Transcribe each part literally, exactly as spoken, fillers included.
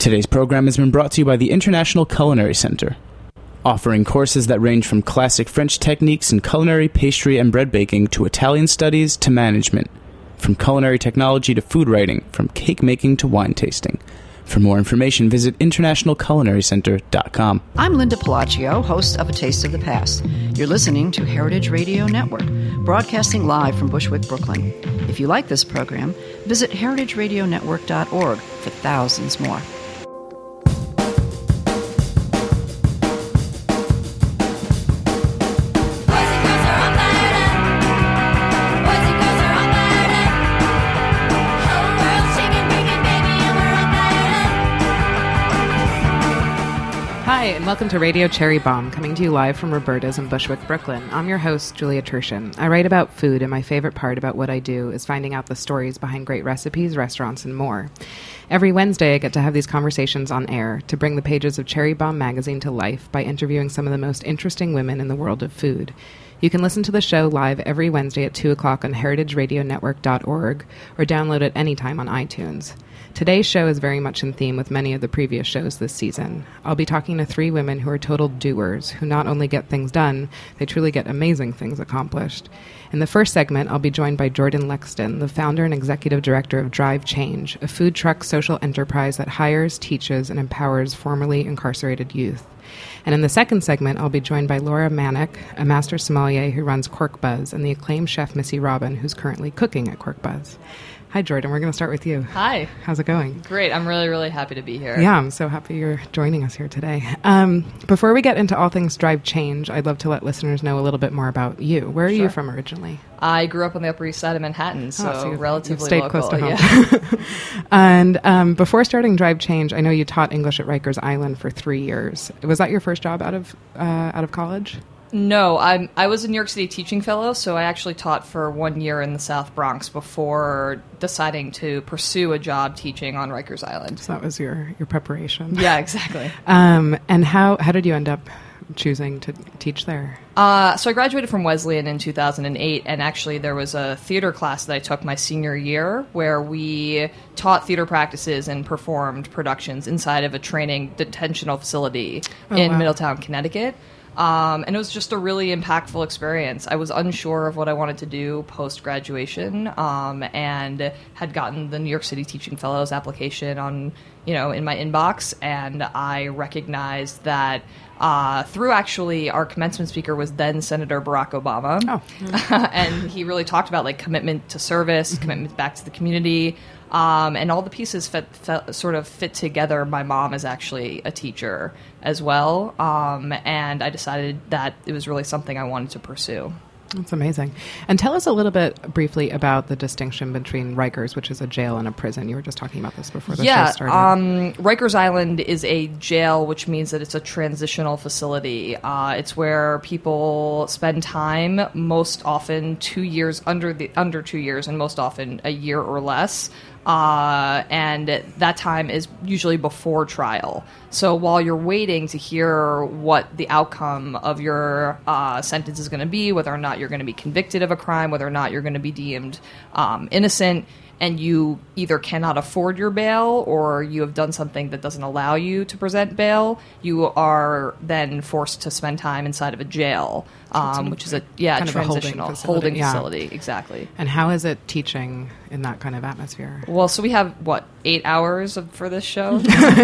Today's program has been brought to you by the International Culinary Center, offering courses that range from classic French techniques in culinary, pastry, and bread baking to Italian studies to management, from culinary technology to food writing, from cake making to wine tasting. For more information, visit international culinary center dot com. I'm Linda Pelaccio, host of A Taste of the Past. You're listening to Heritage Radio Network, broadcasting live from Bushwick, Brooklyn. If you like this program, visit heritage radio network dot org for thousands more. Hi, and welcome to Radio Cherry Bombe, coming to you live from Roberta's in Bushwick, Brooklyn. I'm your host, Julia Tertian. I write about food, and my favorite part about what I do is finding out the stories behind great recipes, restaurants, and more. Every Wednesday, I get to have these conversations on air to bring the pages of Cherry Bombe magazine to life by interviewing some of the most interesting women in the world of food. You can listen to the show live every Wednesday at two o'clock on heritage radio network dot org or download it anytime on iTunes. Today's show is very much in theme with many of the previous shows this season. I'll be talking to three women who are total doers, who not only get things done, they truly get amazing things accomplished. In the first segment, I'll be joined by Jordan Lexton, the founder and executive director of Drive Change, a food truck social enterprise that hires, teaches, and empowers formerly incarcerated youth. And in the second segment, I'll be joined by Laura Manick, a master sommelier who runs Cork Buzz, and the acclaimed chef Missy Robin, who's currently cooking at Cork Buzz. Hi, Jordan. We're going to start with you. Hi. How's it going? Great. I'm really, really happy to be here. Yeah, I'm so happy you're joining us here today. Um, before we get into all things Drive Change, I'd love to let listeners know a little bit more about you. Where are Sure. you from originally? I grew up on the Upper East Side of Manhattan, so, oh, so you've, relatively you've stayed local. close to home. Yeah. And um, before starting Drive Change, I know you taught English at Rikers Island for three years. Was that your first job out of uh, out of college? No, I'm, I was a New York City teaching fellow, so I actually taught for one year in the South Bronx before deciding to pursue a job teaching on Rikers Island. So that was your, your preparation. Yeah, exactly. um, and how, how did you end up choosing to teach there? Uh, so I graduated from Wesleyan in two thousand eight, and actually there was a theater class that I took my senior year where we taught theater practices and performed productions inside of a training detentional facility oh, in wow. Middletown, Connecticut. Um, and it was just a really impactful experience. I was unsure of what I wanted to do post-graduation, um, and had gotten the New York City Teaching Fellows application on, you know, in my inbox, and I recognized that uh, through actually our commencement speaker was then Senator Barack Obama. Oh. And he really talked about like commitment to service, mm-hmm. commitment back to the community. Um, and all the pieces fit, fit, sort of fit together. My mom is actually a teacher as well, um, and I decided that it was really something I wanted to pursue. That's amazing. And tell us a little bit briefly about the distinction between Rikers, which is a jail, and a prison. You were just talking about this before the yeah, show started. Um, Rikers Island is a jail, which means that it's a transitional facility. Uh, it's where people spend time, most often two years, under the under two years, and most often a year or less. Uh, and that time is usually before trial. So while you're waiting to hear what the outcome of your uh, sentence is going to be, whether or not you're going to be convicted of a crime, whether or not you're going to be deemed um, innocent, and you either cannot afford your bail or you have done something that doesn't allow you to present bail, you are then forced to spend time inside of a jail, um, which is a yeah kind transitional of a holding facility. holding facility. Yeah. Exactly. And how is it teaching in that kind of atmosphere? Well, so we have, what, eight hours of, for this show?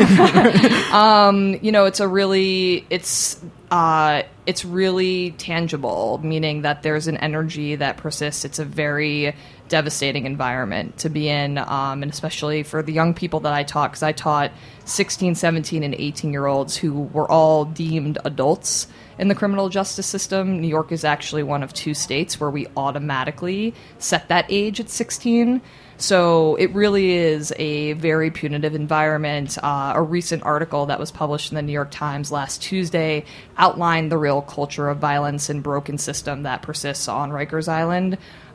um, you know, it's a really, it's... Uh, it's really tangible, meaning that there's an energy that persists. It's a very devastating environment to be in, um, and especially for the young people that I taught, because I taught sixteen, seventeen, and eighteen-year-olds who were all deemed adults in the criminal justice system. New York is actually one of two states where we automatically set that age at sixteen. So it really is a very punitive environment. Uh, a recent article that was published in the New York Times last Tuesday outlined the real culture of violence and broken system that persists on Rikers Island.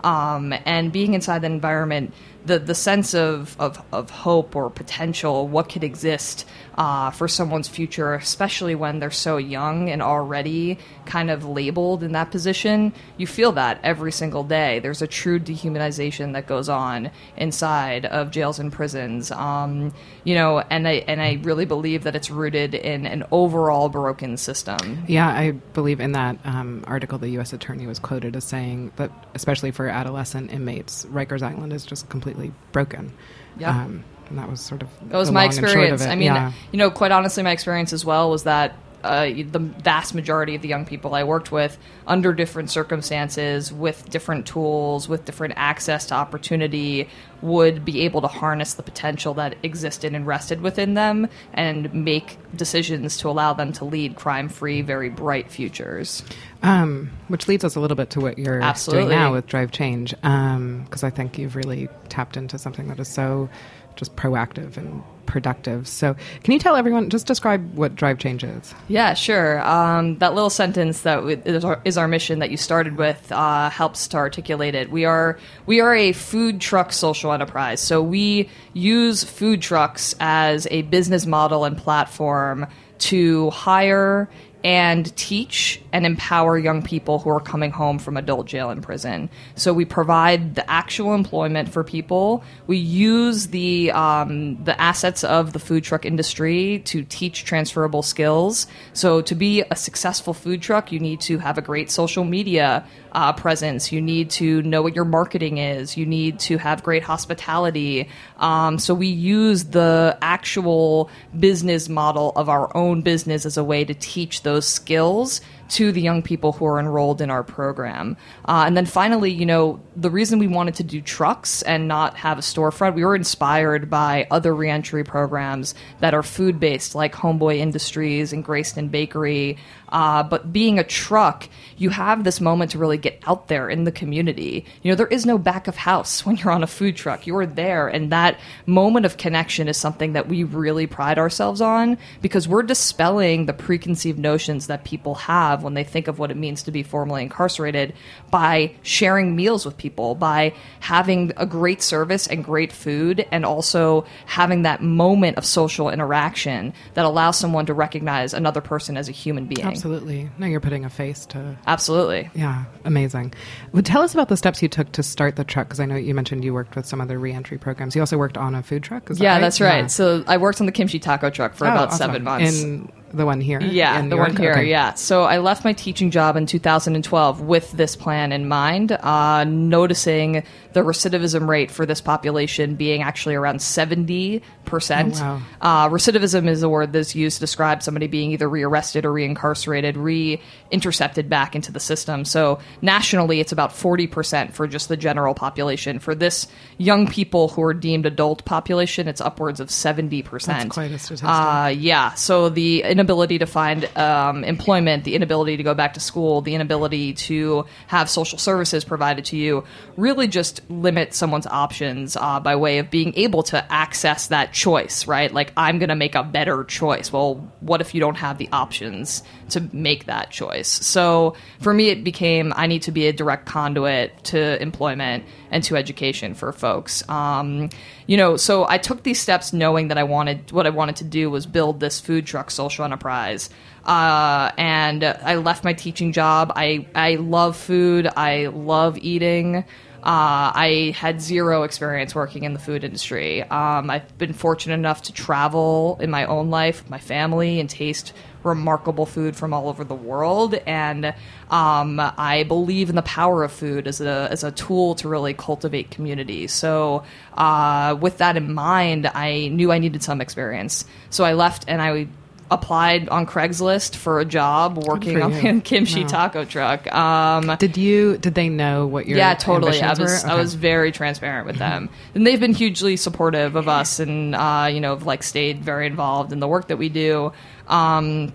Um, and being inside that environment, the the sense of, of, of hope or potential, what could exist uh, for someone's future, especially when they're so young and already kind of labeled in that position, you feel that every single day. There's a true dehumanization that goes on inside of jails and prisons, um, you know, and I and I really believe that it's rooted in an overall broken system. Yeah, I believe in that um, article the U S attorney was quoted as saying that, especially for adolescent inmates, Rikers Island is just completely broken. Yeah. Um, and that was sort of that was the my long and short experience. of it. I mean, yeah. you know, quite honestly, my experience as well was that uh, the vast majority of the young people I worked with, under different circumstances, with different tools, with different access to opportunity, would be able to harness the potential that existed and rested within them and make decisions to allow them to lead crime-free, very bright futures. Um, which leads us a little bit to what you're Absolutely. doing now with Drive Change, because um, I think you've really tapped into something that is so just proactive and productive. So can you tell everyone, just describe what Drive Change is? Yeah, sure. Um, that little sentence that w- is, our, is our mission that you started with uh, helps to articulate it. We are we are a food truck social enterprise. So we use food trucks as a business model and platform to hire and teach and empower young people who are coming home from adult jail and prison. So we provide the actual employment for people. We use the um, the assets of the food truck industry to teach transferable skills. So to be a successful food truck, you need to have a great social media uh, presence. You need to know what your marketing is. You need to have great hospitality. Um, so we use the actual business model of our own business as a way to teach those skills to the young people who are enrolled in our program. Uh, and then finally, you know, the reason we wanted to do trucks and not have a storefront, we were inspired by other reentry programs that are food-based, like Homeboy Industries and Grayston Bakery. Uh, but being a truck, you have this moment to really get out there in the community. You know, there is no back of house when you're on a food truck. You're there, and that moment of connection is something that we really pride ourselves on, because we're dispelling the preconceived notions that people have when they think of what it means to be formerly incarcerated by sharing meals with people, by having a great service and great food, and also having that moment of social interaction that allows someone to recognize another person as a human being. Absolutely. No, you're putting a face to... Absolutely. Yeah, amazing. Well, tell us about the steps you took to start the truck, because I know you mentioned you worked with some other reentry programs. You also worked on a food truck, is that yeah, right? that's right. Yeah. So I worked on the kimchi taco truck for Oh, about awesome. seven months. In the one here? Yeah, in the New one York? here, Okay. yeah. So I left my teaching job in two thousand twelve with this plan in mind, uh, noticing the recidivism rate for this population being actually around seventy percent. Oh, wow. Uh, recidivism is a word that's used to describe somebody being either rearrested or reincarcerated, re-intercepted back into the system. So nationally, it's about forty percent for just the general population. For this young people who are deemed adult population, it's upwards of seventy percent. That's quite a statistic. Uh, yeah, so the inability to find um, employment, the inability to go back to school, the inability to have social services provided to you really just limit someone's options uh, by way of being able to access that choice, right? Like, I'm going to make a better choice. Well, what if you don't have the options to make that choice? So for me, it became I need to be a direct conduit to employment and to education for folks. Um, you know, so I took these steps knowing that I wanted, what I wanted to do was build this food truck social enterprise. Uh, and I left my teaching job. I, I love food. I love eating. Uh, I had zero experience working in the food industry. Um, I've been fortunate enough to travel in my own life with my family and taste remarkable food from all over the world, and um, I believe in the power of food as a as a tool to really cultivate community. So uh, with that in mind, I knew I needed some experience. So I left and I applied on Craigslist for a job working on a kimchi Wow. taco truck. Um, Did you? Did they know what your yeah, totally. I ambitions was were? I Okay. was very transparent with them, and they've been hugely supportive of us, and uh, you know, have like stayed very involved in the work that we do. Um,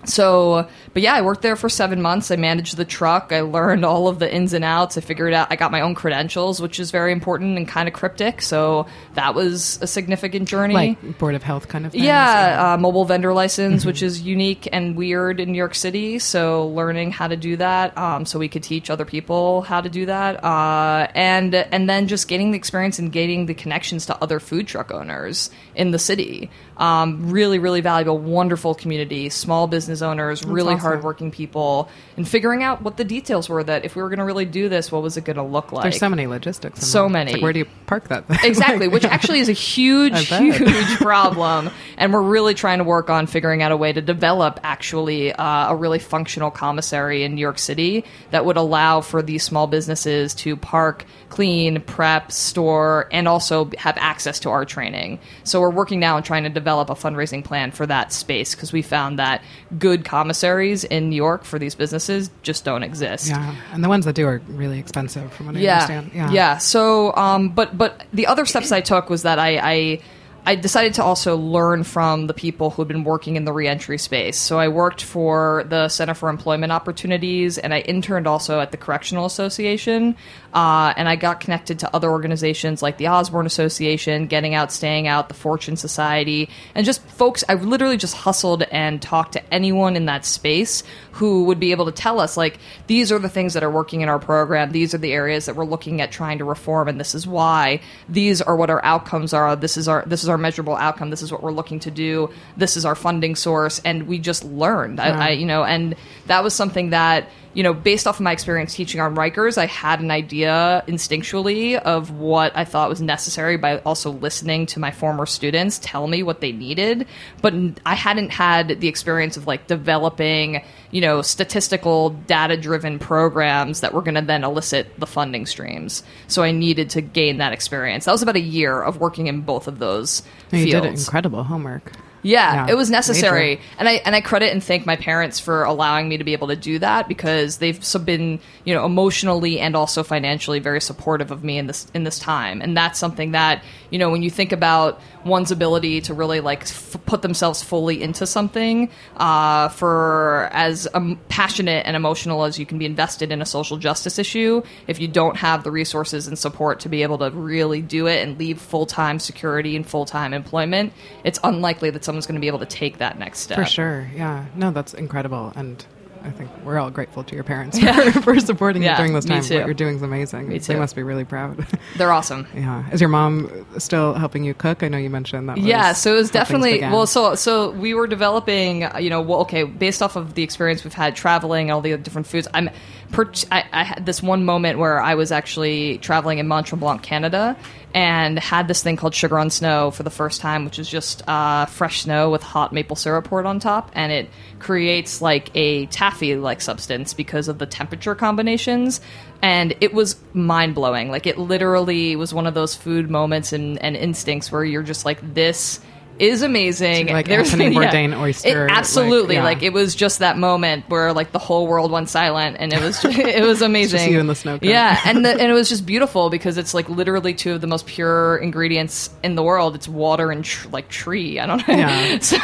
So, but yeah, I worked there for seven months. I managed the truck. I learned all of the ins and outs. I figured out, I got my own credentials, which is very important and kind of cryptic. So that was a significant journey. Like Board of Health kind of thing? Yeah, uh, mobile vendor license, mm-hmm. which is unique and weird in New York City. So learning how to do that, um, so we could teach other people how to do that. Uh, and, and then just gaining the experience and gaining the connections to other food truck owners in the city. Um, really, really valuable, wonderful community, small business owners, That's really awesome. hardworking people, and figuring out what the details were, that if we were going to really do this, what was it going to look like? There's so many logistics. In so that. many. It's like, where do you park that thing? Exactly, which actually is a huge, huge problem. And we're really trying to work on figuring out a way to develop actually uh, a really functional commissary in New York City that would allow for these small businesses to park, clean, prep, store, and also have access to our training. So we're working now on trying to develop a fundraising plan for that space, because we found that good commissaries in New York for these businesses just don't exist. Yeah, and the ones that do are really expensive, from what I yeah. understand. Yeah, yeah. So, um, but but the other steps I took was that I. I I decided to also learn from the people who had been working in the reentry space. So I worked for the Center for Employment Opportunities, and I interned also at the Correctional Association. Uh, and I got connected to other organizations like the Osborne Association, Getting Out, Staying Out, the Fortune Society, and just folks. I literally just hustled and talked to anyone in that space who would be able to tell us, like, these are the things that are working in our program. These are the areas that we're looking at trying to reform, and this is why. These are what our outcomes are. This is our this is our measurable outcome. This is what we're looking to do. This is our funding source, and we just learned. Yeah. I, I, you know, and that was something that, you know, based off of my experience teaching on Rikers, I had an idea instinctually of what I thought was necessary by also listening to my former students tell me what they needed. But I hadn't had the experience of like developing, you know, statistical data-driven programs that were going to then elicit the funding streams. So I needed to gain that experience. That was about a year of working in both of those you fields. did incredible homework. Yeah, yeah, it was necessary. major. And I and I credit and thank my parents for allowing me to be able to do that, because they've so been, you know, emotionally and also financially very supportive of me in this in this time. And that's something that, you know, when you think about one's ability to really like f- put themselves fully into something, uh, for as um, passionate and emotional as you can be invested in a social justice issue, if you don't have the resources and support to be able to really do it and leave full-time security and full-time employment, it's unlikely that someone's going to be able to take that next step. For sure, yeah. No, that's incredible. And I think we're all grateful to your parents for, yeah. for supporting yeah, you during this time. Me too. What you're doing is amazing. Me too. They must be really proud. They're awesome. Yeah. Is your mom still helping you cook? I know you mentioned that. Was yeah, so it was definitely, began. well, so so we were developing, you know, well, okay, based off of the experience we've had traveling, all the different foods, I'm, per- I, I had this one moment where I was actually traveling in Mont Tremblant, Canada, and had this thing called Sugar on Snow for the first time, which is just uh, fresh snow with hot maple syrup poured on top, and it creates like a taffy-like substance because of the temperature combinations, and it was mind-blowing. Like, it literally was one of those food moments and, and instincts where you're just like, this is amazing. So like There's, Anthony yeah. Bourdain oyster. It, absolutely. Like, yeah. like, it was just that moment where like the whole world went silent, and it was just, it was amazing. It's just you in the snow cone. Yeah, and the, and it was just beautiful because it's like literally two of the most pure ingredients in the world. It's water and tr- like tree. I don't know. Yeah. so,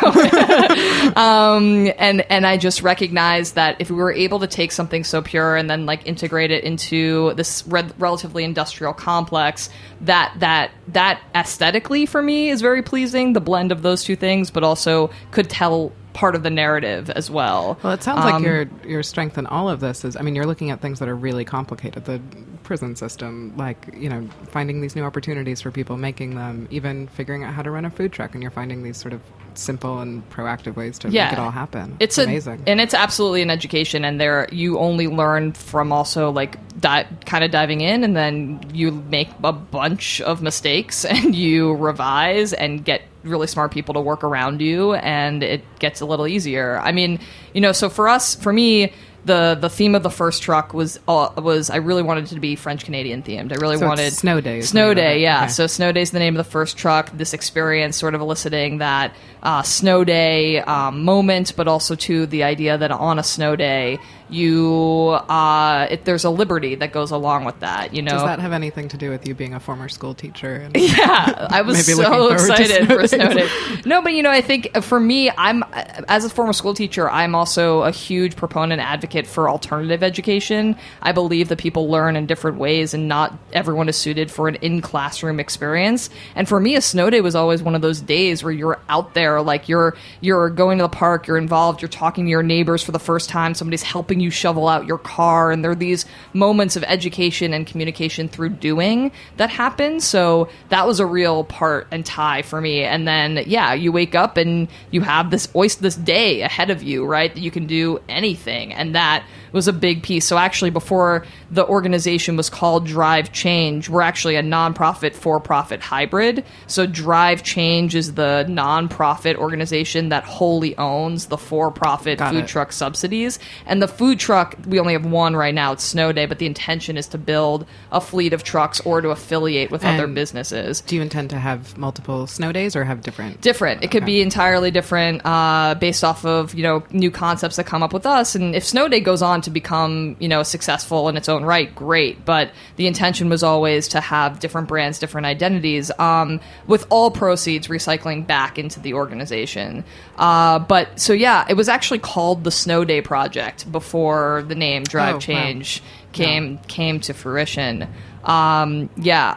um, and and I just recognized that if we were able to take something so pure and then like integrate it into this re- relatively industrial complex, that that that aesthetically for me is very pleasing. The blend of those two things, but also could tell part of the narrative as well. Well, it sounds um, like your your strength in all of this is, I mean, you're looking at things that are really complicated. The prison system, like, you know, finding these new opportunities for people, making them, even figuring out how to run a food truck, and you're finding these sort of simple and proactive ways to yeah. make it all happen. It's, it's a, amazing. And it's absolutely an education, and there you only learn from also like di- kind of diving in, and then you make a bunch of mistakes and you revise and get really smart people to work around you, and it gets a little easier. I mean, you know, so for us, for me, the the theme of the first truck was uh, was I really wanted it to be French Canadian themed. I really so wanted it's Snow Day. Snow Day, yeah. Okay. So Snow Day is the name of the first truck. This experience sort of eliciting that uh, Snow Day um, moment, but also to the idea that on a snow day, you uh, it, there's a liberty that goes along with that. You know, does that have anything to do with you being a former school teacher? And yeah, I was maybe looking so forward to excited Snow for Snow Days. Day. No, but you know, I think for me, I'm as a former school teacher, I'm also a huge proponent advocate for alternative education. I believe that people learn in different ways, and not everyone is suited for an in-classroom experience. And for me, a snow day was always one of those days where you're out there, like you're you're going to the park, you're involved, you're talking to your neighbors for the first time, somebody's helping you shovel out your car, and there are these moments of education and communication through doing that happen. So that was a real part and tie for me. And then, yeah, you wake up and you have this oyster, this day ahead of you, right? That you can do anything, and that was a big piece. So actually, before the organization was called Drive Change, we're actually a nonprofit for-profit hybrid. So Drive Change is the nonprofit organization that wholly owns the for-profit Got food it. truck subsidies. And the food truck, we only have one right now. It's Snow Day, but the intention is to build a fleet of trucks or to affiliate with other And businesses. do you intend to have multiple snow days or have different? Different. It could Okay. be entirely different, uh, based off of, you know, new concepts that come up with us. And if Snow Day goes on to become, you know, successful in its own right, great. But the intention was always to have different brands, different identities, um, with all proceeds recycling back into the organization. Uh, but so yeah, it was actually called the Snow Day Project before the name Drive Oh, wow. Change came came to fruition. Um, yeah,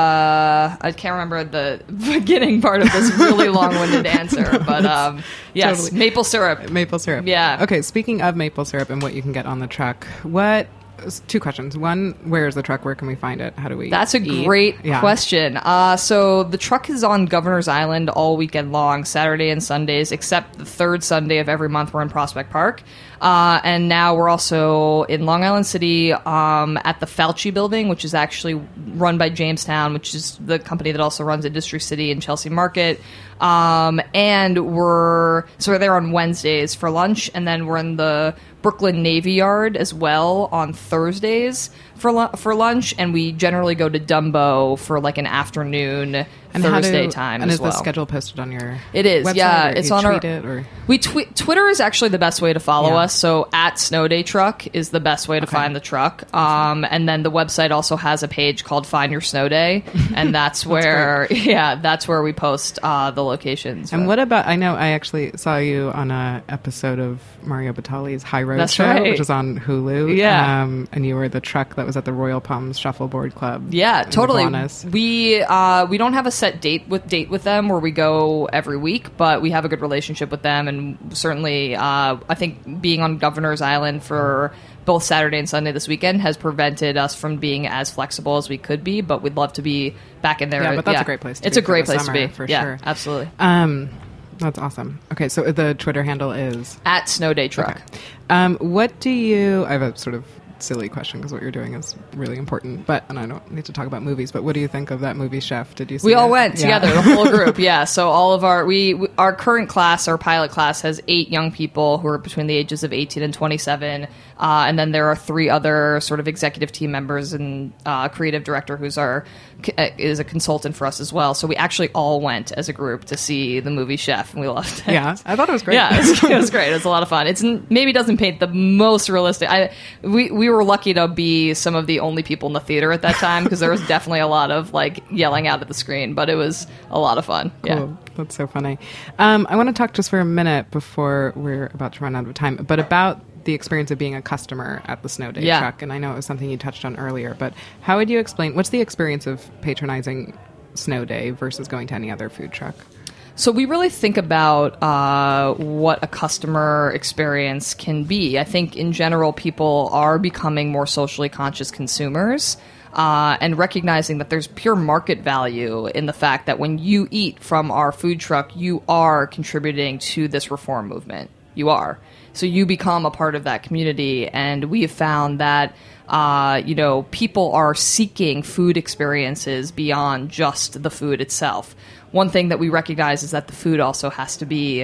uh, I can't remember the beginning part of this really long-winded answer, but um, yes, Totally. maple syrup. Maple syrup. Yeah. Okay, speaking of maple syrup and what you can get on the truck, what... Two questions. One, where is the truck? Where can we find it? How do we That's a eat? great Yeah. question. Uh, so the truck is on Governor's Island all weekend long, Saturday and Sundays, except the third Sunday of every month we're in Prospect Park. Uh, and now we're also in Long Island City um, at the Fauci Building, which is actually run by Jamestown, which is the company that also runs Industry City and Chelsea Market. Um, and we're so we're there on Wednesdays for lunch, and then we're in the Brooklyn Navy Yard as well on Thursdays for lu- for lunch, and we generally go to Dumbo for like an afternoon And how Thursday do- time And as is well. the schedule posted on your It is, website, yeah. or It's you on our. tweet it, or? We tweet. Twitter is actually the best way to follow Yeah. us. So at Snow Day Truck is the best way to Okay. find the truck. Um, and then the website also has a page called Find Your Snow Day, and that's where, yeah, that's where we post uh, the locations. And But- what about, I know I actually saw you on a episode of Mario Batali's High Road That's Show, right. which is on Hulu. Yeah. Um, and you were the truck that was at the Royal Palms Shuffleboard Club. Yeah, in totally. Iguanas. We uh, we don't have a set date with date with them where we go every week, but we have a good relationship with them, and certainly, uh, I think being on Governor's Island for both Saturday and Sunday this weekend has prevented us from being as flexible as we could be. But we'd love to be back in there. Yeah, but that's a great place to it's be a for great the place summer, to be for yeah, sure. absolutely. Um, that's awesome. Okay, so the Twitter handle is? At Snow Day Truck. Okay. Um, what do you, I have a sort of silly question because what you're doing is really important, but, and I don't need to talk about movies, but what do you think of that movie Chef? Did you see We all it? went Yeah. together, the whole group. Yeah. So all of our we, we our current class, our pilot class, has eight young people who are between the ages of eighteen and twenty-seven, uh, and then there are three other sort of executive team members and uh, creative director who's our is a consultant for us as well. So we actually all went as a group to see the movie Chef, and we loved it. Yeah, I thought it was great. Yeah, it was, it was great. It was a lot of fun. It's n- maybe doesn't paint the most realistic. I we we were lucky to be some of the only people in the theater at that time because there was definitely a lot of like yelling out at the screen, but it was a lot of fun. Yeah. Cool. That's so funny. Um, I want to talk just for a minute before we're about to run out of time, but about the experience of being a customer at the Snow Day Yeah. Truck. And I know it was something you touched on earlier, but how would you explain, what's the experience of patronizing Snow Day versus going to any other food truck? So we really think about uh, what a customer experience can be. I think in general, people are becoming more socially conscious consumers. Uh, and recognizing that there's pure market value in the fact that when you eat from our food truck, you are contributing to this reform movement. You are. So you become a part of that community, and we have found that uh, you know, people are seeking food experiences beyond just the food itself. One thing that we recognize is that the food also has to be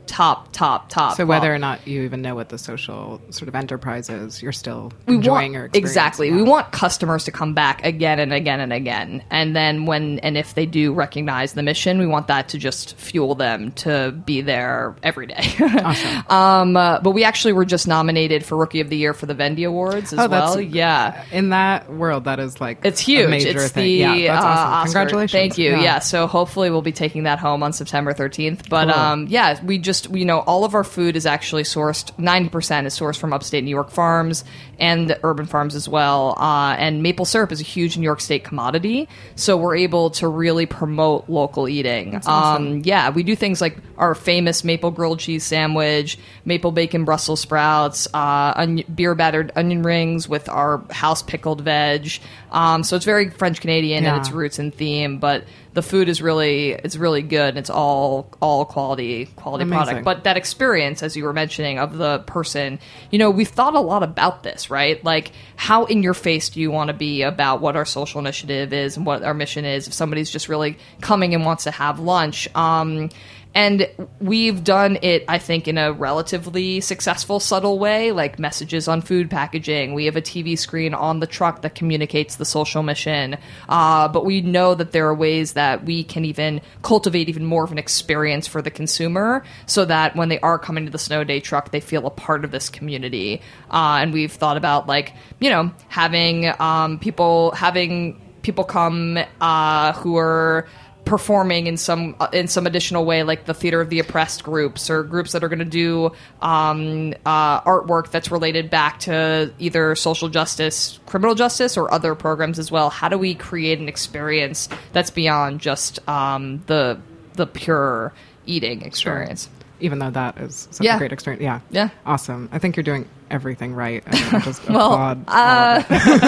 top, top, top. So whether or not you even know what the social sort of enterprise is, you're still we enjoying want, your experience. Exactly. Yeah. We want customers to come back again and again and again. And then when and if they do recognize the mission, we want that to just fuel them to be there every day. Awesome. um, uh, but we actually were just nominated for Rookie of the Year for the Vendy Awards as Oh, that's- well. Yeah. In that world, that is like It's huge. a major It's thing. the yeah, that's uh, awesome. Oscar. Congratulations. Thank you. Yeah. So hopefully we'll be taking that home on September thirteenth. But Cool. um, yeah, we just you know all of our food is actually sourced. ninety percent is sourced from upstate New York farms and urban farms as well. Uh, and maple syrup is a huge New York State commodity, so we're able to really promote local eating. That's awesome. Um, yeah, we do things like our famous maple grilled cheese sandwich, maple bacon Brussels sprouts, uh, onion, beer battered onion rings with our house pickled veg. Um, so it's very French Canadian Yeah. in its roots and theme, but the food is really it's really good. And it's all all quality quality Amazing. product. But that experience, as you were mentioning, of the person, you know, we've thought a lot about this, right? Like, how in your face do you want to be about what our social initiative is and what our mission is? If somebody's just really coming and wants to have lunch. Um, And we've done it, I think, in a relatively successful, subtle way, like messages on food packaging. We have a T V screen on the truck that communicates the social mission. Uh, but we know that there are ways that we can even cultivate even more of an experience for the consumer so that when they are coming to the Snow Day truck, they feel a part of this community. Uh, and we've thought about, like, you know, having um, people having people come uh, who are performing in some uh, in some additional way, like the Theater of the Oppressed groups or groups that are going to do um, uh, artwork that's related back to either social justice, criminal justice, or other programs as well. How do we create an experience that's beyond just um, the the pure eating experience? Sure. Even though that is such Yeah. a great experience. Yeah. Yeah. Awesome. I think you're doing everything right. And I just Well, applaud all uh, of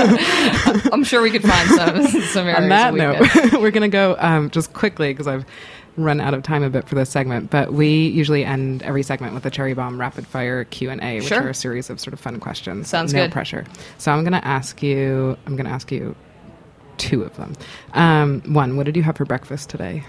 it. I'm sure we could find some some areas On that of note, weakness. we're going to go um, just quickly because I've run out of time a bit for this segment, but we usually end every segment with a Cherry Bomb rapid fire Q and A, which Sure. are a series of sort of fun questions. Sounds no good. pressure. So I'm going to ask you, I'm going to ask you two of them. Um, one, what did you have for breakfast today?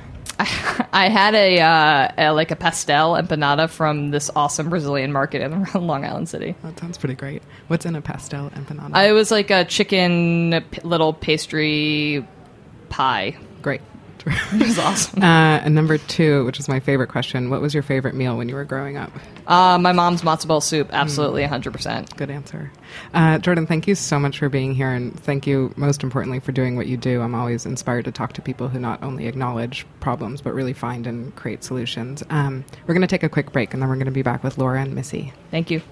I had a, uh, a like a pastel empanada from this awesome Brazilian market in Long Island City. That sounds pretty great. What's in a pastel empanada? Uh, it was like a chicken p- little pastry pie. Great. It was awesome. Uh, and number two, which is my favorite question, what was your favorite meal when you were growing up? Uh, my mom's matzo ball soup, absolutely one hundred percent. Good answer. Uh, Jordan, thank you so much for being here, and thank you most importantly for doing what you do. I'm always inspired to talk to people who not only acknowledge problems, but really find and create solutions. Um, we're going to take a quick break, and then we're going to be back with Laura and Missy. Thank you.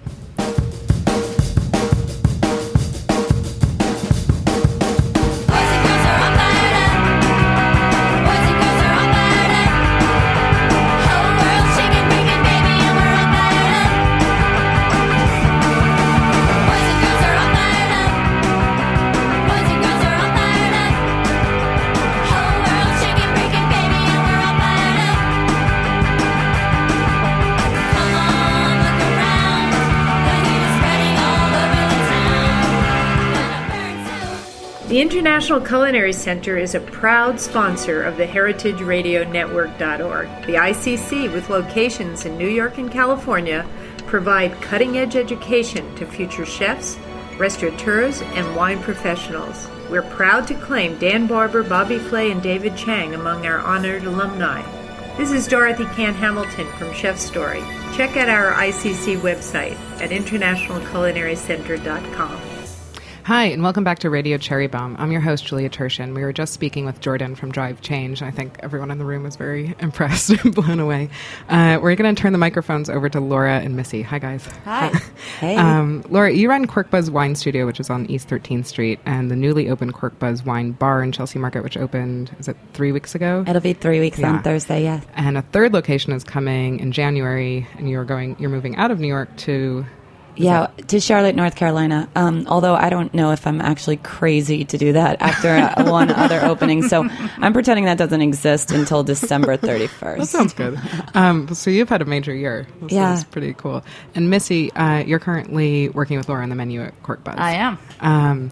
The International Culinary Center is a proud sponsor of the Heritage Radio Network dot org. The I C C, with locations in New York and California, provide cutting-edge education to future chefs, restaurateurs, and wine professionals. We're proud to claim Dan Barber, Bobby Flay, and David Chang among our honored alumni. This is Dorothy Can Hamilton from Chef Story. Check out our I C C website at International Culinary Center dot com. Hi, and welcome back to Radio Cherry Bomb. I'm your host, Julia Turshin. We were just speaking with Jordan from Drive Change. I think everyone in the room was very impressed and blown away. Uh, we're going to turn the microphones over to Laura and Missy. Hi, guys. Hi. Hey. Um, Laura, you run Cork Buzz Wine Studio, which is on East thirteenth Street, and the newly opened Cork Buzz Wine Bar in Chelsea Market, which opened, is it three weeks ago? It'll be three weeks Yeah. on Thursday, yeah. And a third location is coming in January, and you're going, you're moving out of New York to... Yeah, to Charlotte, North Carolina. Um, although I don't know if I'm actually crazy to do that after uh, one other opening. So I'm pretending that doesn't exist until December thirty-first. That sounds good. Um, so you've had a major year. This Yeah. is pretty cool. And Missy, uh, you're currently working with Laura on the menu at Cork Buzz. I am. Um,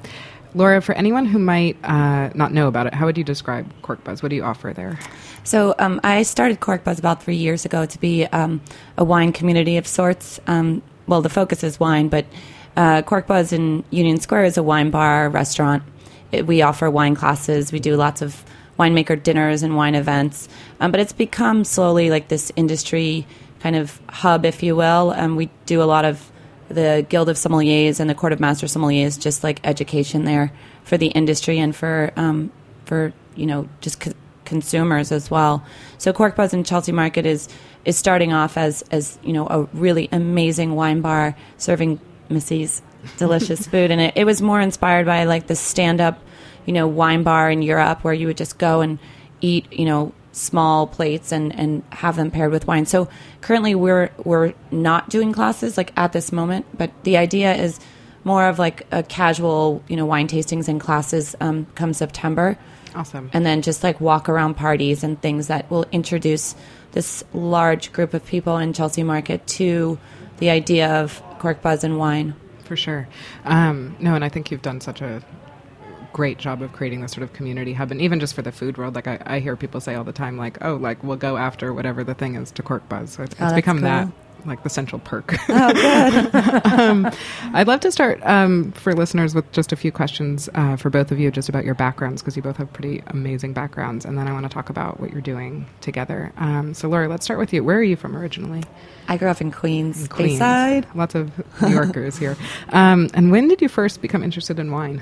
Laura, for anyone who might uh, not know about it, how would you describe Cork Buzz? What do you offer there? So um, I started Cork Buzz about three years ago to be um, a wine community of sorts. Um, well, the focus is wine, but uh, Cork Buzz in Union Square is a wine bar, restaurant. It, we offer wine classes. We do lots of winemaker dinners and wine events. Um, but it's become slowly like this industry kind of hub, if you will. Um, we do a lot of the Guild of Sommeliers and the Court of Master Sommeliers, just like education there for the industry and for um, for you know just co- consumers as well. So Cork Buzz in Chelsea Market is is starting off as as you know a really amazing wine bar serving Missy's delicious food, and it, it was more inspired by like the stand up you know wine bar in Europe where you would just go and eat you know small plates and, and have them paired with wine. So currently we're we're not doing classes like at this moment, but the idea is more of like a casual, you know, wine tastings and classes um, come September. Awesome. And then just like walk around parties and things that will introduce this large group of people in Chelsea Market to the idea of Cork Buzz and wine. For sure. Um, no, and I think you've done such a great job of creating this sort of community hub, and even just for the food world, like I, I hear people say all the time, like, oh, like we'll go after whatever the thing is to Cork Buzz. So it's, oh, it's become cool. that, like the central perk. Oh, good. um, I'd love to start um, for listeners with just a few questions uh, for both of you, just about your backgrounds, because you both have pretty amazing backgrounds, and then I want to talk about what you're doing together. Um, so, Laura, let's start with you. Where are you from originally? I grew up in Queens, in Queens. Bayside. Lots of New Yorkers here. Um, and when did you first become interested in wine?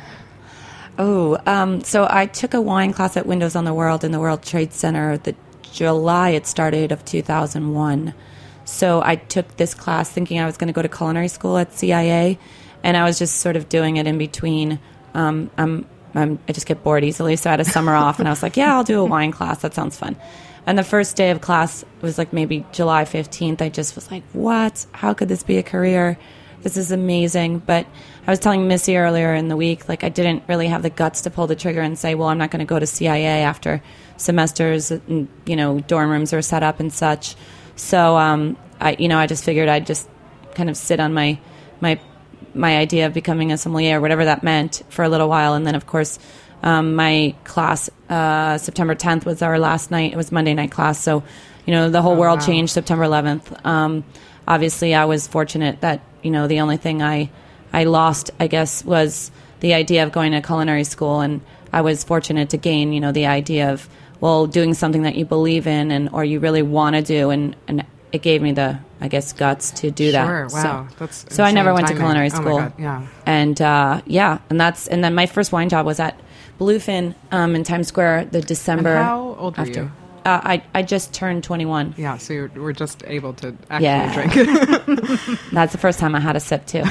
Oh, um, so I took a wine class at Windows on the World in the World Trade Center the July it started of two thousand one. So I took this class thinking I was going to go to culinary school at C I A, and I was just sort of doing it in between. Um, I'm, I'm, I just get bored easily, so I had a summer off, and I was like, yeah, I'll do a wine class. That sounds fun. And the first day of class was like maybe July fifteenth. I just was like, what? How could this be a career? This is amazing. But I was telling Missy earlier in the week, like I didn't really have the guts to pull the trigger and say, well, I'm not going to go to C I A after semesters, and, you know, dorm rooms are set up and such. So, um, I, you know, I just figured I'd just kind of sit on my, my, my idea of becoming a sommelier, whatever that meant, for a little while. And then, of course, um, my class, uh, September tenth was our last night. It was Monday night class. So, you know, the whole oh, world wow. changed September eleventh. Um, obviously, I was fortunate that, you know, the only thing I, I lost, I guess, was the idea of going to culinary school. And I was fortunate to gain, you know, the idea of, well, doing something that you believe in and or you really want to do. And, and it gave me the, I guess, guts to do that. Sure, wow. So, that's so I never went timing. to culinary Oh my school. God, yeah. And, uh, yeah, and that's, and then my first wine job was at Bluefin um, in Times Square the December. And how old were after. you? Uh, I, I just turned twenty-one. Yeah, so you were just able to actually Yeah. drink. That's the first time I had a sip, too.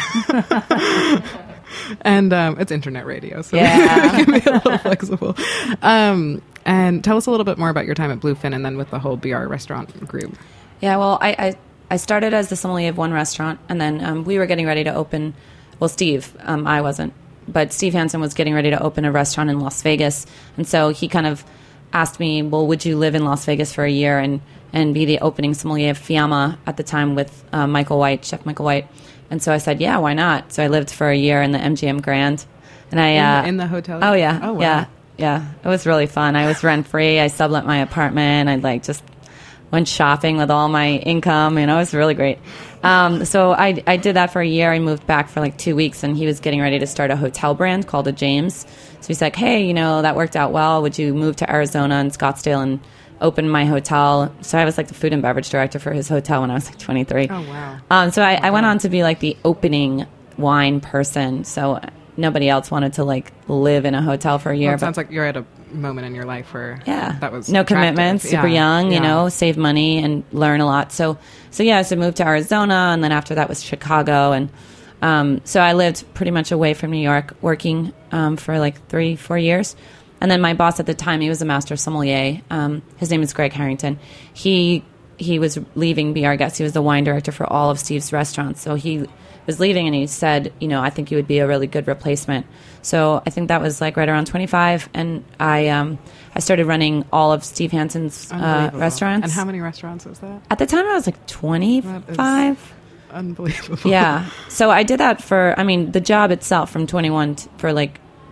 And um, it's internet radio, so Yeah. we can be a little flexible. Um, and tell us a little bit more about your time at Bluefin and then with the whole B R restaurant group. Yeah, well, I, I, I started as the sommelier of one restaurant, and then um, we were getting ready to open, well, Steve, um, I wasn't, but Steve Hansen was getting ready to open a restaurant in Las Vegas, and so he kind of asked me, well, would you live in Las Vegas for a year and, and be the opening sommelier of Fiamma at the time with uh, Michael White, Chef Michael White? And so I said, yeah, why not? So I lived for a year in the M G M Grand. And I In, uh, the, in the hotel? Oh, yeah. Oh, wow. Yeah. Yeah. It was really fun. I was rent-free. I sublet my apartment. I, like, just went shopping with all my income. You know, it was really great. Um, so I, I did that for a year. I moved back for, like, two weeks, and he was getting ready to start a hotel brand called a James. So he's like, hey, you know, that worked out well. Would you move to Arizona and Scottsdale and open my hotel? So I was, like, the food and beverage director for his hotel when I was, like, twenty-three. Oh, wow. Um, so I, I went on to be, like, the opening wine person. So nobody else wanted to, like, live in a hotel for a year. Well, it but sounds like you're at a moment in your life where yeah, that was no attractive. commitments, super Yeah, young, you yeah. know, save money and learn a lot. So, so yeah, so moved to Arizona, and then after that was Chicago, and um, so I lived pretty much away from New York, working um, for like three, four years. And then my boss at the time, he was a master sommelier. Um, his name is Greg Harrington. He he was leaving Be Our Guest. He was the wine director for all of Steve's restaurants. So he was leaving, and he said, you know, I think you would be a really good replacement. So I think that was like right around twenty-five, and I um, I started running all of Steve Hansen's uh, Unbelievable. restaurants. And how many restaurants is that? At the time, I was like twenty-five. Unbelievable. Yeah. So I did that for, I mean, the job itself from twenty-one to, for like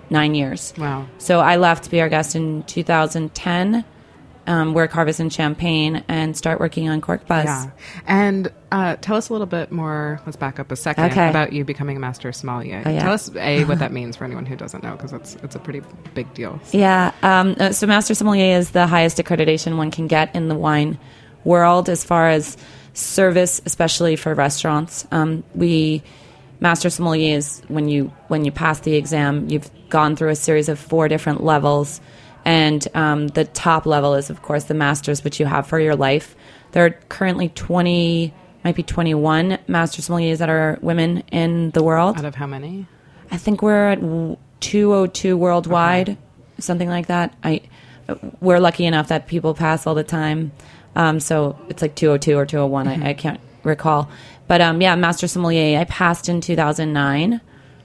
nine years. Wow. So I left Be Our Guest in two thousand ten, um, work Harvest in Champagne, and start working on Cork Buzz. Yeah. And uh, tell us a little bit more, let's back up a second, Okay. about you becoming a master sommelier. Oh, yeah. Tell us, A, what that means for anyone who doesn't know, because it's, it's a pretty big deal. Yeah. Um, uh, so Master Sommelier is the highest accreditation one can get in the wine world as far as service, especially for restaurants. Um, we Master Sommelier is when you when you pass the exam, you've gone through a series of four different levels, and um, the top level is, of course, the masters, which you have for your life. There are currently twenty, might be twenty-one Master Sommeliers that are women in the world. Out of how many? I think we're at two oh two worldwide, Okay. something like that. I we're lucky enough that people pass all the time. Um, so it's like two oh two or two oh one. Mm-hmm. I, I can't recall. But um, yeah, Master Sommelier, I passed in two thousand nine.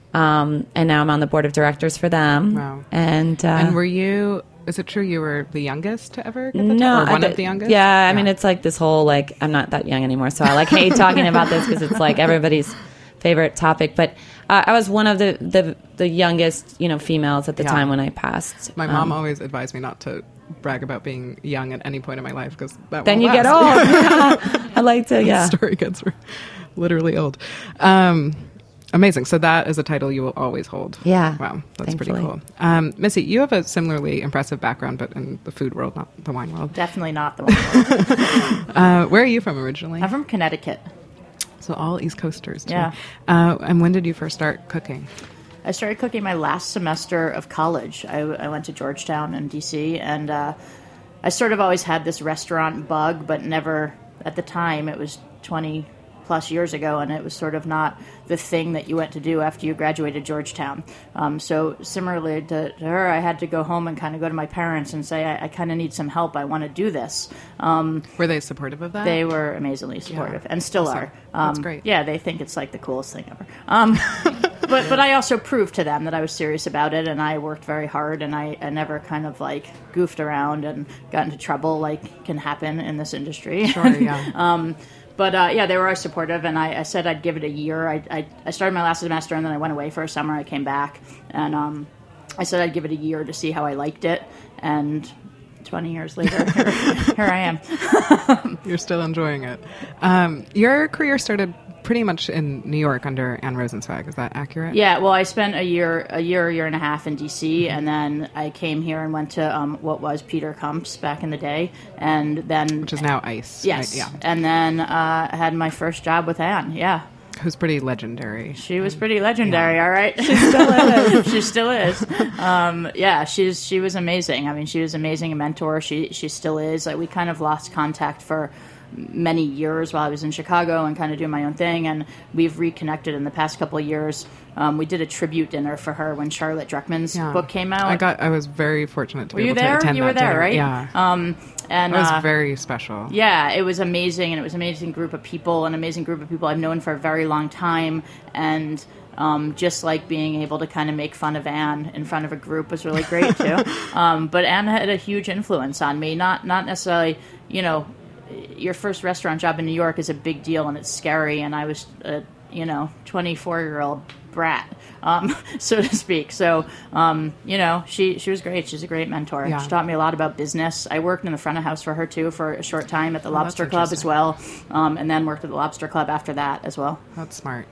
Um, and now I'm on the board of directors for them. Wow. And, uh, And were you, is it true you were the youngest to ever get the no, title? Or one I, of the youngest? Yeah, I mean, it's like this whole, like, I'm not that young anymore. So I like hate talking about this because it's like everybody's favorite topic. But uh, I was one of the, the, the youngest, you know, females at the Yeah. time when I passed. My mom Um, always advised me not to brag about being young at any point in my life because that Then won't you get last. old. I like to, yeah. The story gets literally old. Um, amazing. So that is a title you will always hold. Yeah. Wow. That's thankfully. pretty cool. Um, Missy, you have a similarly impressive background, but in the food world, not the wine world. Definitely not the one. Uh, where are you from originally? I'm from Connecticut. So all East Coasters, too. Yeah. Uh, and when did you first start cooking? I started cooking my last semester of college. I, I went to Georgetown in D C, and uh, I sort of always had this restaurant bug, but never, at the time, it was twenty plus years ago, and it was sort of not the thing that you went to do after you graduated Georgetown. Um, so similarly to, to her, I had to go home and kind of go to my parents and say, I, I kind of need some help. I want to do this. Um, Were they supportive of that? They were amazingly supportive, Yeah. and still Awesome. are. Um, That's great. Yeah, they think it's like the coolest thing ever. Um, but but I also proved to them that I was serious about it, and I worked very hard, and I, I never kind of like goofed around and got into trouble like can happen in this industry. Sure, yeah. um, But, uh, yeah, they were always supportive, and I, I said I'd give it a year. I, I, I started my last semester, and then I went away for a summer. I came back, and um, I said I'd give it a year to see how I liked it. And twenty years later, here, here I am. You're still enjoying it. Um, your career started pretty much in New York under Anne Rosenzweig. Is that accurate? Yeah, well, I spent a year, a year, a year and a half in D C, and then I came here and went to um, what was Peter Kump's back in the day, and then Which is now ICE. yes, right? Yeah. and then uh, I had my first job with Anne. Yeah, Who's pretty legendary. she was pretty legendary. All right, she still is. she still is. Um, yeah, she's she was amazing. I mean, she was amazing a mentor. She she still is. Like, we kind of lost contact for many years while I was in Chicago and kind of doing my own thing, and we've reconnected in the past couple of years. Um, we did a tribute dinner for her when Charlotte Druckmann's Yeah. book came out. I got. I was very fortunate to Were be you able there? to attend You that were there, dinner. right? Yeah. Um, and It was uh, very special. yeah, it was amazing, and it was an amazing group of people, an amazing group of people I've known for a very long time, and um, just like being able to kind of make fun of Anne in front of a group was really great too. um, but Anne had a huge influence on me, not not necessarily, you know, your first restaurant job in New York is a big deal and it's scary, and I was a, you know, twenty-four-year-old brat, um, so to speak. So, um, you know, she she was great. She's a great mentor. Yeah. She taught me a lot about business. I worked in the front of house for her, too, for a short time at the Oh, that's Lobster Club as interesting. well, um, and then worked at the Lobster Club after that as well. That's smart.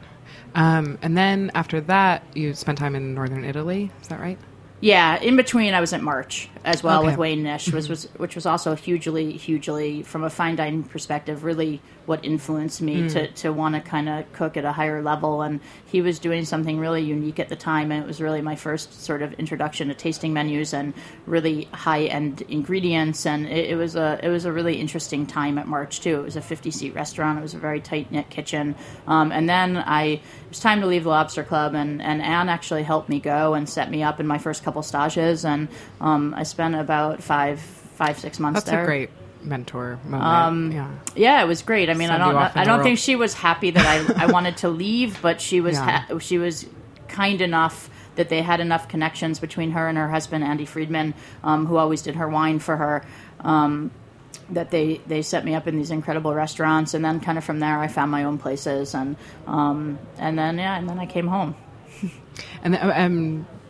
Um, and then after that, you spent time in northern Italy. Is that right? Yeah, in between, I was at March as well Okay. with Wayne Nish, was, was which was also hugely, hugely, from a fine dining perspective, really what influenced me Mm. to, to want to kind of cook at a higher level. And he was doing something really unique at the time, and it was really my first sort of introduction to tasting menus and really high end ingredients. And it, it was a it was a really interesting time at March too. It was a fifty seat restaurant. It was a very tight knit kitchen. Um, and then I it was time to leave the Lobster Club, and, and Anne actually helped me go and set me up in my first couple stages, and um, I spent about five five six months That's there. a great mentor moment. Um, yeah. Yeah, it was great. I mean, Send I you don't off in I the don't think world. she was happy that I, I wanted to leave, but she was Yeah. ha- she was kind enough that they had enough connections between her and her husband Andy Friedman, um, who always did her wine for her. Um, that they, they set me up in these incredible restaurants, and then kind of from there I found my own places, and um, and then yeah, and then I came home. And I'm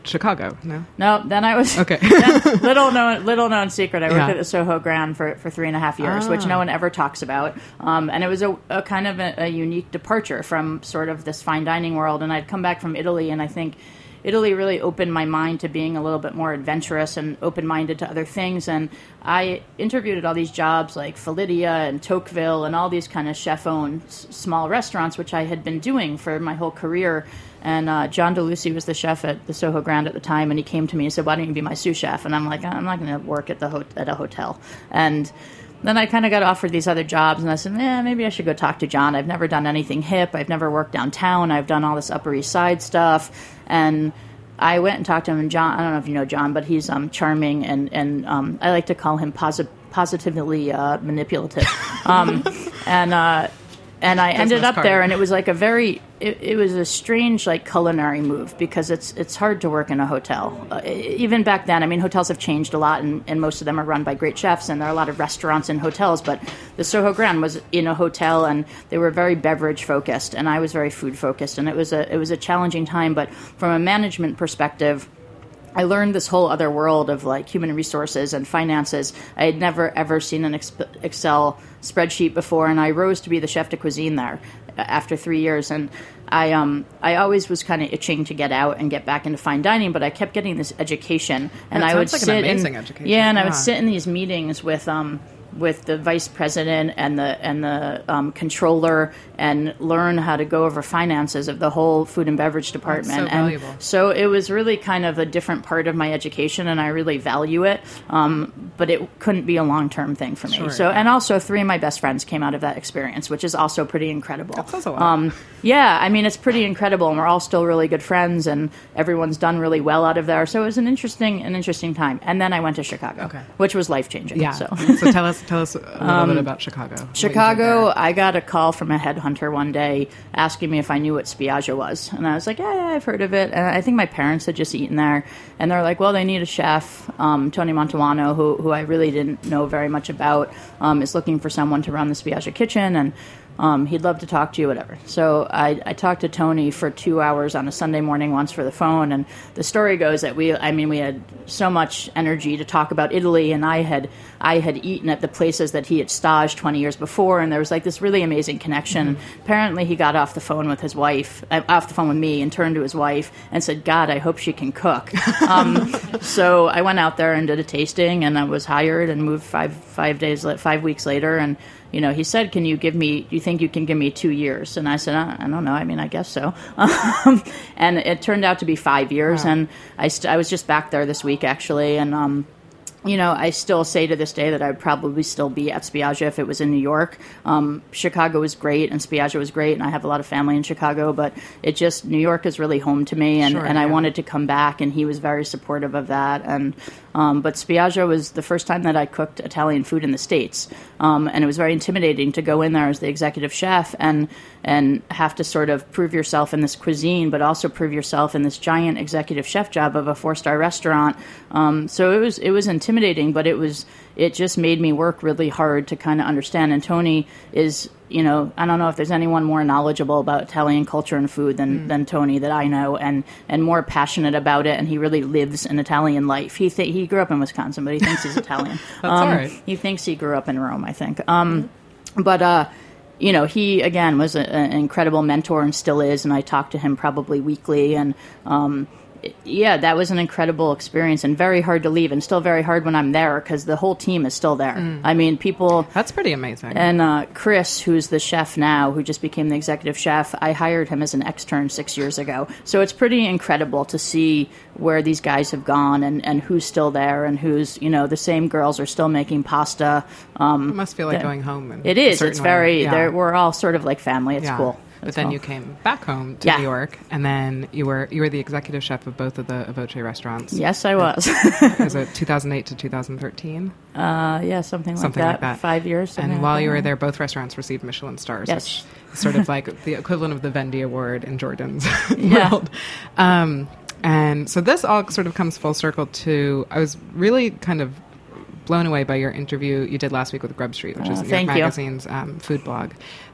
Chicago, no? No, then I was Okay. then, little known little known secret. I worked Yeah. at the Soho Grand for, for three and a half years, Ah. which no one ever talks about. Um, and it was a, a kind of a, a unique departure from sort of this fine dining world. And I'd come back from Italy, and I think Italy really opened my mind to being a little bit more adventurous and open-minded to other things. And I interviewed at all these jobs like Felidia and Tocqueville and all these kind of chef-owned s- small restaurants, which I had been doing for my whole career. And uh, John DeLucy was the chef at the Soho Grand at the time, and he came to me and said, "Why don't you be my sous chef?" And I'm like, "I'm not going to work at the ho- at a hotel." And then I kind of got offered these other jobs, and I said, "Yeah, maybe I should go talk to John. I've never done anything hip. I've never worked downtown. I've done all this Upper East Side stuff." And I went and talked to him, and John, I don't know if you know John, but he's um, charming, and, and um, I like to call him posi- positively uh, manipulative. Um, and uh, and I ended up card. there, and it was like a very, it, it was a strange like culinary move, because it's it's hard to work in a hotel. Uh, even back then, I mean, hotels have changed a lot, and, and most of them are run by great chefs, and there are a lot of restaurants and hotels, but the Soho Grand was in a hotel, and they were very beverage focused, and I was very food focused, and it was a it was a challenging time. But from a management perspective, I learned this whole other world of like human resources and finances. I had never ever seen an ex- Excel spreadsheet before, and I rose to be the chef de cuisine there after three years. And I um I always was kind of itching to get out and get back into fine dining, but I kept getting this education, and That I would sounds like sit an amazing in, education. yeah, and I would Yeah. sit in these meetings with um with the vice president and the and the um, controller, and learn how to go over finances of the whole food and beverage department. so and valuable. so it was really kind of a different part of my education, and I really value it. Um, but it couldn't be a long term thing for me. Sure, so yeah. and also three of my best friends came out of that experience, which is also pretty incredible. That says a lot. Um, yeah, I mean, it's pretty incredible, and we're all still really good friends, and everyone's done really well out of there. So it was an interesting, an interesting time. And then I went to Chicago, Okay. which was life changing. Yeah. So. So tell us tell us a little bit about Chicago. what you did Chicago, there. I got a call from a headhunter one day asking me if I knew what Spiaggia was. And I was like, yeah, yeah, I've heard of it. And I think my parents had just eaten there. And they're like, well, they need a chef. Um, Tony Montalano, who, who I really didn't know very much about, um, is looking for someone to run the Spiaggia kitchen. And um, he'd love to talk to you, whatever. So I, I talked to Tony for two hours on a Sunday morning once for the phone. And the story goes that we, I mean, we had so much energy to talk about Italy, and I had I had eaten at the places that he had staged twenty years before, and there was like this really amazing connection. Mm-hmm. Apparently, he got off the phone with his wife, uh, off the phone with me, and turned to his wife and said, "God, I hope she can cook." um, so I went out there and did a tasting, and I was hired and moved five five days la- five weeks later, and. You know, he said, "Can you give me? Do you think you can give me two years?" And I said, "I, I don't know. I mean, I guess so." Um, and it turned out to be five years. Wow. And I, st- I was just back there this week, actually. And um, you know, I still say to this day that I would probably still be at Spiaggia if it was in New York. Um, Chicago was great, and Spiaggia was great, and I have a lot of family in Chicago. But it just New York is really home to me, and, Sure, and I yeah. wanted to come back, and he was very supportive of that. And um, but Spiaggia was the first time that I cooked Italian food in the States, um, and it was very intimidating to go in there as the executive chef and and have to sort of prove yourself in this cuisine, but also prove yourself in this giant executive chef job of a four star restaurant. Um, so it was it was intimidating, but it was it just made me work really hard to kind of understand. And Tony is, you know, I don't know if there's anyone more knowledgeable about Italian culture and food than, Mm. than Tony that I know, and, and more passionate about it. And he really lives an Italian life. He th- he grew up in Wisconsin, but he thinks he's Italian. That's all right. He thinks he grew up in Rome, I think. Um, but uh, you know, he again was a, an incredible mentor and still is. And I talk to him probably weekly, and um, yeah, that was an incredible experience and very hard to leave, and still very hard when I'm there because the whole team is still there. Mm. I mean, people. That's pretty amazing. And uh, Chris, who's the chef now, who just became the executive chef, I hired him as an extern six years ago. So it's pretty incredible to see where these guys have gone and, and who's still there and who's, you know, the same girls are still making pasta. Um, it must feel like the- going home. In It a is. certain It's way. very. Yeah. they're We're all sort of like family. It's Yeah. cool. But It's then cool. you came back home to Yeah. New York, and then you were you were the executive chef of both of the Avoce restaurants. Yes, I was. Was it two thousand eight to two thousand thirteen? uh, yeah, something like Something that. like that. Five years. something And like while that, you were yeah. there, both restaurants received Michelin stars, Yes. which is sort of like the equivalent of the Vendy Award in Jordan's Yeah. world. Um, and so this all sort of comes full circle to, I was really kind of blown away by your interview you did last week with Grub Street, which is Uh, New York thank you. Magazine's um, food blog.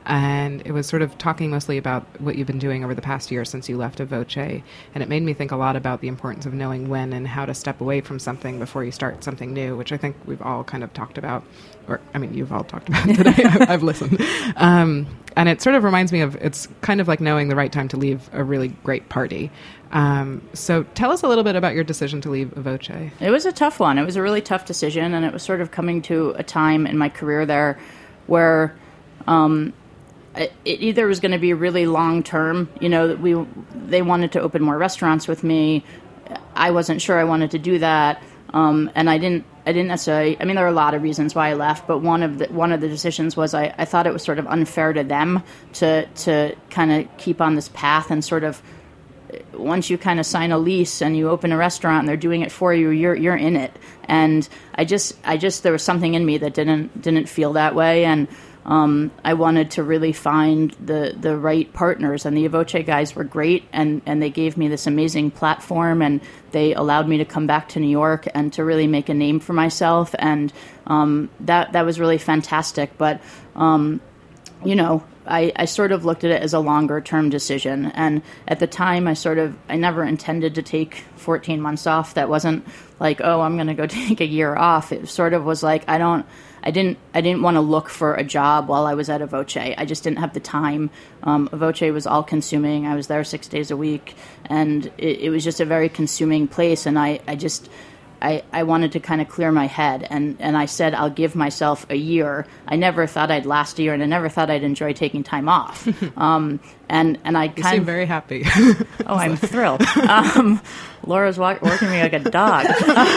And it was sort of talking mostly about what you've been doing over the past year since you left Evoce. And it made me think a lot about the importance of knowing when and how to step away from something before you start something new, which I think we've all kind of talked about. Or, I mean, you've all talked about today. I've listened. Um, and it sort of reminds me of, it's kind of like knowing the right time to leave a really great party. Um, so tell us a little bit about your decision to leave Evoce. It was a tough one. It was a really tough decision, and it was sort of coming to a time in my career there where um, it, it either was going to be really long term, you know, that we they wanted to open more restaurants with me. I wasn't sure I wanted to do that, um, and I didn't. I didn't necessarily. I mean, there are a lot of reasons why I left, but one of the one of the decisions was I, I thought it was sort of unfair to them to to kind of keep on this path and sort of. Once you kind of sign a lease and you open a restaurant and they're doing it for you, you're you're in it. And I just I just there was something in me that didn't didn't feel that way, and um, I wanted to really find the the right partners. And the Evoce guys were great, and and they gave me this amazing platform, and they allowed me to come back to New York and to really make a name for myself, and um, that that was really fantastic. But um, you know. I, I sort of looked at it as a longer term decision. And at the time, I sort of, I never intended to take fourteen months off. That wasn't like, oh, I'm going to go take a year off. It sort of was like, I don't, I didn't, I didn't want to look for a job while I was at Evoce. I just didn't have the time. Um, Evoce was all consuming. I was there six days a week, and it, it was just a very consuming place. And I, I just, I, I wanted to kind of clear my head, and, and I said I'll give myself a year. I never thought I'd last a year, and I never thought I'd enjoy taking time off. Um, and and I kind you seem of very happy. Oh, I'm thrilled. Um, Laura's walk, working me like a dog.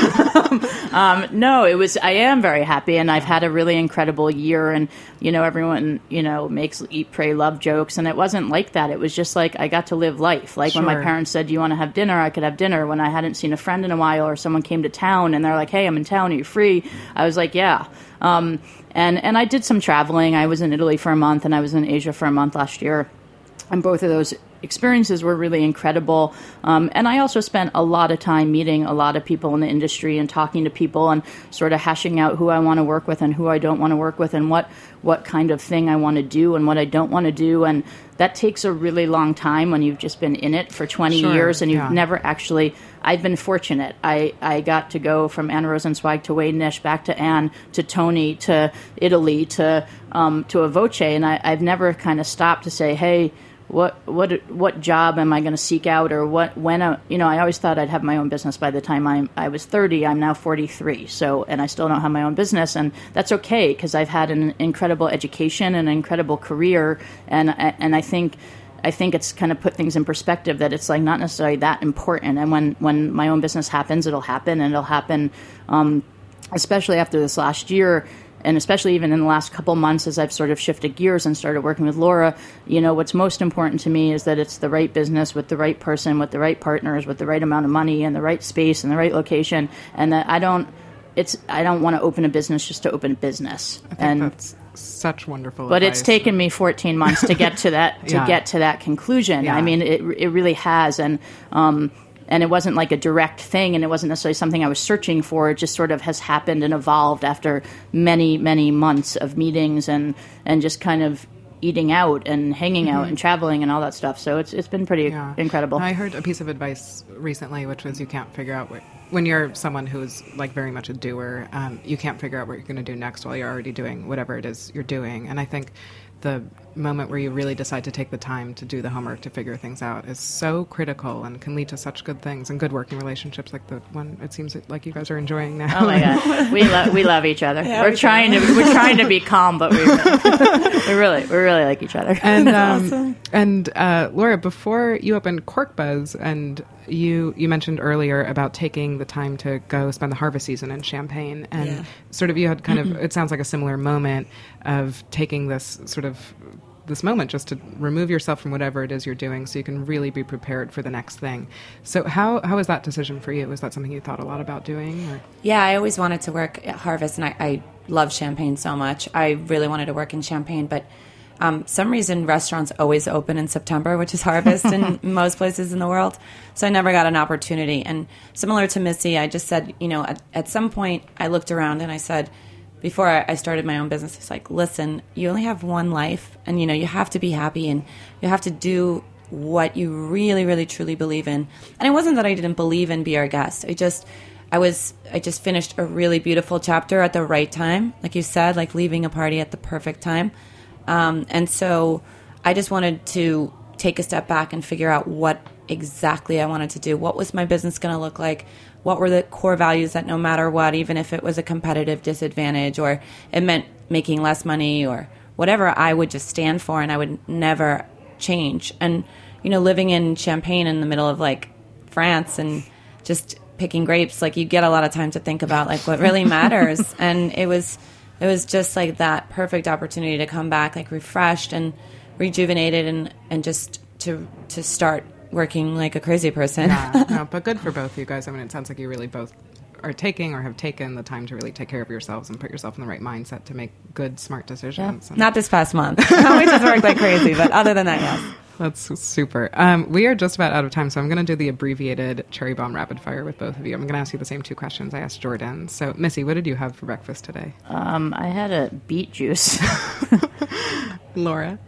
um, no, it was. I am very happy, and I've had a really incredible year. And you know, everyone you know makes eat, pray, love jokes, and it wasn't like that. It was just like I got to live life. Like Sure. when my parents said, "Do you want to have dinner?" I could have dinner. When I hadn't seen a friend in a while, or someone came to town and they're like, "Hey, I'm in town. Are you free?" I was like, "Yeah." Um, and and I did some traveling. I was in Italy for a month, and I was in Asia for a month last year. And both of those experiences were really incredible. Um, and I also spent a lot of time meeting a lot of people in the industry and talking to people and sort of hashing out who I want to work with and who I don't want to work with, and what, what kind of thing I want to do and what I don't want to do. And that takes a really long time when you've just been in it for twenty Sure, years and you've yeah. never actually... I've been fortunate. I, I got to go from Anna Rosenzweig to Wade Nish, back to Anne, to Tony, to Italy, to um, to Evoce, and I, I've never kind of stopped to say, hey, what what what job am I going to seek out, or what when I, you know I always thought I'd have my own business by the time I I was thirty. I'm now forty-three, so and I still don't have my own business, and that's okay because I've had an incredible education and an incredible career, and and I think. I think it's kind of put things in perspective that it's like not necessarily that important. And when, when my own business happens, it'll happen, and it'll happen, um, especially after this last year, and especially even in the last couple months as I've sort of shifted gears and started working with Laura. You know, what's most important to me is that it's the right business with the right person, with the right partners, with the right amount of money and the right space and the right location, and that I don't. It's I don't want to open a business just to open a business. I think and, that's such wonderful But advice. it's taken me fourteen months to get to that to Yeah. get to that conclusion. Yeah. I mean, it it really has, and um, and it wasn't like a direct thing, and it wasn't necessarily something I was searching for. It just sort of has happened and evolved after many many months of meetings and and just kind of eating out and hanging out and traveling and all that stuff. So it's it's been pretty Yeah. incredible. I heard a piece of advice recently, which was you can't figure out what, when you're someone who's like very much a doer, um, you can't figure out what you're going to do next while you're already doing whatever it is you're doing. And I think the moment where you really decide to take the time to do the homework to figure things out is so critical and can lead to such good things and good working relationships like the one it seems like you guys are enjoying now. Oh my god, we love we love each other. Yeah, we're we trying do. to we're trying to be calm, but we we really we really like each other. And um, awesome. and uh, Laura, before you opened Cork Buzz, and you you mentioned earlier about taking the time to go spend the harvest season in Champagne, and Yeah. sort of you had kind of it sounds like a similar moment of taking this sort of this moment just to remove yourself from whatever it is you're doing so you can really be prepared for the next thing. So how how was that decision for you? Was that something you thought a lot about doing? Or? Yeah, I always wanted to work at Harvest, and I, I love Champagne so much. I really wanted to work in Champagne, but um, some reason restaurants always open in September, which is Harvest in most places in the world. So I never got an opportunity. And similar to Missy, I just said, you know, at, at some point I looked around and I said, before I started my own business, it's like, listen, you only have one life, and, you know, you have to be happy, and you have to do what you really, really, truly believe in. And it wasn't that I didn't believe in Be Our Guest. I just, I was, I just finished a really beautiful chapter at the right time. Like you said, like leaving a party at the perfect time. Um, and so I just wanted to take a step back and figure out what exactly I wanted to do. What was my business going to look like? What were the core values that no matter what, even if it was a competitive disadvantage or it meant making less money or whatever, I would just stand for, and I would never change. And, you know, living in Champagne in the middle of like France and just picking grapes, like you get a lot of time to think about like what really matters. And it was, it was just like that perfect opportunity to come back like refreshed and rejuvenated and, and just to, to start working like a crazy person. Yeah, no, but good for both of you guys. I mean, it sounds like you really both are taking or have taken the time to really take care of yourselves and put yourself in the right mindset to make good, smart decisions. Yeah. Not this past month. We just worked like crazy, but other than that, yes. That's super. Um, we are just about out of time, so I'm going to do the abbreviated Cherry Bomb Rapid Fire with both of you. I'm going to ask you the same two questions I asked Jordan. So, Missy, what did you have for breakfast today? Um, I had a beet juice. Laura?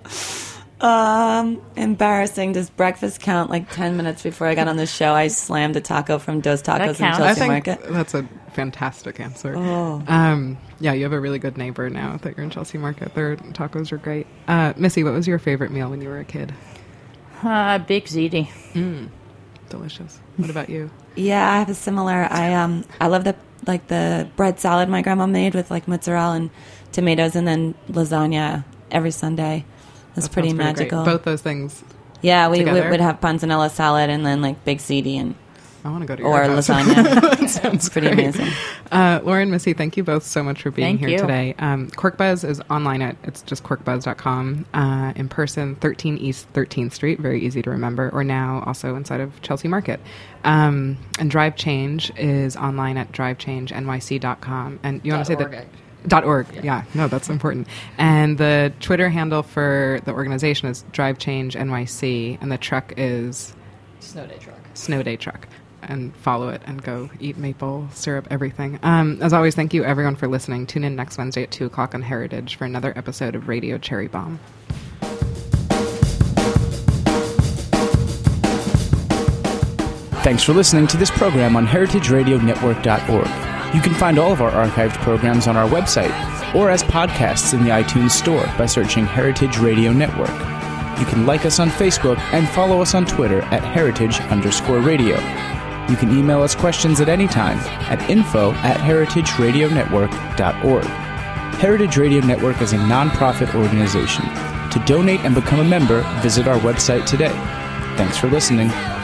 Um, embarrassing. Does breakfast count? Like ten minutes before I got on the show, I slammed a taco from Dos Tacos in Chelsea I think Market. That's a fantastic answer. Oh. Um, yeah, you have a really good neighbor now that you're in Chelsea Market. Their tacos are great. Uh, Missy, what was your favorite meal when you were a kid? Uh, Big Ziti. Mm, delicious. What about you? Yeah, I have a similar. I um, I love the like the bread salad my grandma made with like mozzarella and tomatoes, and then lasagna every Sunday. It's That pretty sounds magical. Great. Both those things. Yeah, we together. would have panzanella salad and then like Big Ziti and I want to go to or your house. lasagna. That sounds pretty great. amazing. Uh, Lauren, Missy, thank you both so much for being Thank here you. today. Um, QuirkBuzz is online at it's just quirk buzz dot com. Uh, in person, thirteen East thirteenth Street, very easy to remember. Or now also inside of Chelsea Market. Um, and Drive Change is online at drive change N Y C dot com. And you want to say that. Dot org. Yeah. yeah, no, that's important. And the Twitter handle for the organization is Drive Change N Y C, and the truck is Snow Day Truck. Snow Day Truck. And follow it and go eat maple syrup, everything. Um, as always, thank you everyone for listening. Tune in next Wednesday at two o'clock on Heritage for another episode of Radio Cherry Bomb. Thanks for listening to this program on heritage radio network dot org. You can find all of our archived programs on our website or as podcasts in the iTunes Store by searching Heritage Radio Network. You can like us on Facebook and follow us on Twitter at heritage underscore radio. You can email us questions at any time at info at heritage radio network dot org. Heritage Radio Network is a nonprofit organization. To donate and become a member, visit our website today. Thanks for listening.